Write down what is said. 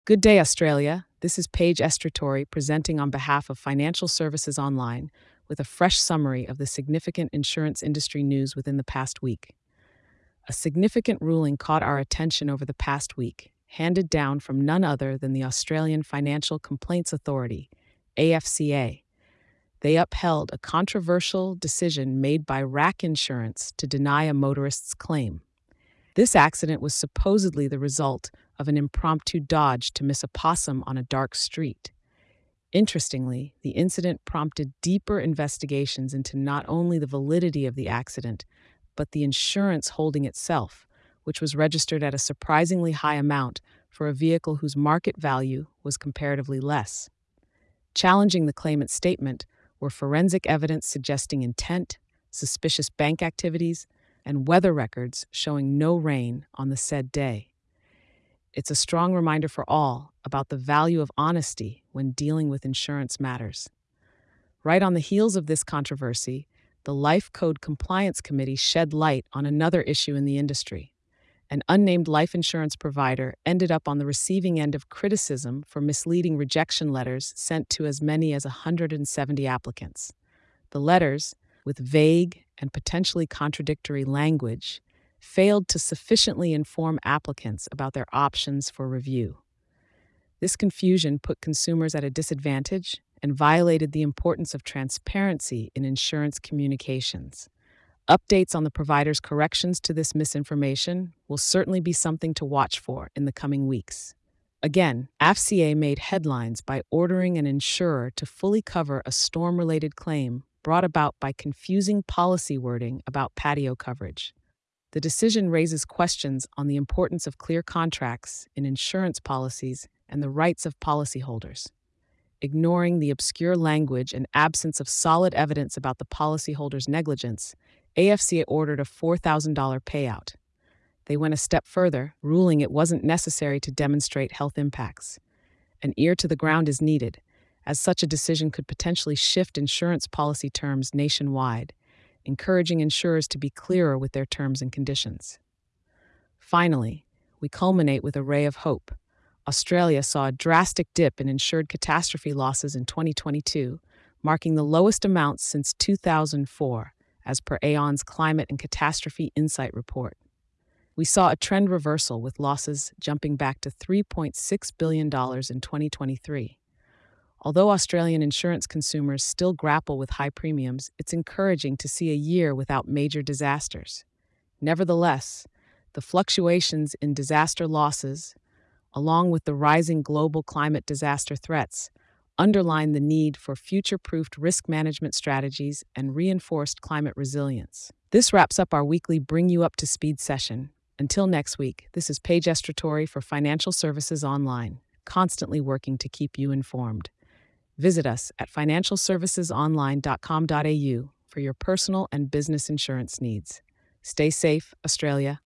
Good day, Australia. This is Paige Estratori presenting on behalf of Financial Services Online with a fresh summary of the significant insurance industry news within the past week. A significant ruling caught our attention over the past week, handed down from none other than the Australian Financial Complaints Authority, AFCA. They upheld a controversial decision made by RAC Insurance to deny a motorist's claim. This accident was supposedly the result of an impromptu dodge to miss a possum on a dark street. Interestingly, the incident prompted deeper investigations into not only the validity of the accident, but the insurance holding itself, which was registered at a surprisingly high amount for a vehicle whose market value was comparatively less. Challenging the claimant's statement were forensic evidence suggesting intent, suspicious bank activities, and weather records showing no rain on the said day. It's a strong reminder for all about the value of honesty when dealing with insurance matters. Right on the heels of this controversy, the Life Code Compliance Committee shed light on another issue in the industry. An unnamed life insurance provider ended up on the receiving end of criticism for misleading rejection letters sent to as many as 170 applicants. The letters, with vague and potentially contradictory language, failed to sufficiently inform applicants about their options for review. This confusion put consumers at a disadvantage and violated the importance of transparency in insurance communications. Updates on the provider's corrections to this misinformation will certainly be something to watch for in the coming weeks. Again, AFCA made headlines by ordering an insurer to fully cover a storm-related claim brought about by confusing policy wording about patio coverage. The decision raises questions on the importance of clear contracts in insurance policies and the rights of policyholders. Ignoring the obscure language and absence of solid evidence about the policyholder's negligence, AFCA ordered a $4,000 payout. They went a step further, ruling it wasn't necessary to demonstrate health impacts. An ear to the ground is needed, as such a decision could potentially shift insurance policy terms nationwide, encouraging insurers to be clearer with their terms and conditions. Finally, we culminate with a ray of hope. Australia saw a drastic dip in insured catastrophe losses in 2022, marking the lowest amounts since 2004, as per Aon's Climate and Catastrophe Insight Report. We saw a trend reversal with losses jumping back to $3.6 billion in 2023. Although Australian insurance consumers still grapple with high premiums, it's encouraging to see a year without major disasters. Nevertheless, the fluctuations in disaster losses, along with the rising global climate disaster threats, underline the need for future-proofed risk management strategies and reinforced climate resilience. This wraps up our weekly Bring You Up to Speed session. Until next week, this is Paige Estratori for Financial Services Online, constantly working to keep you informed. Visit us at financialservicesonline.com.au for your personal and business insurance needs. Stay safe, Australia.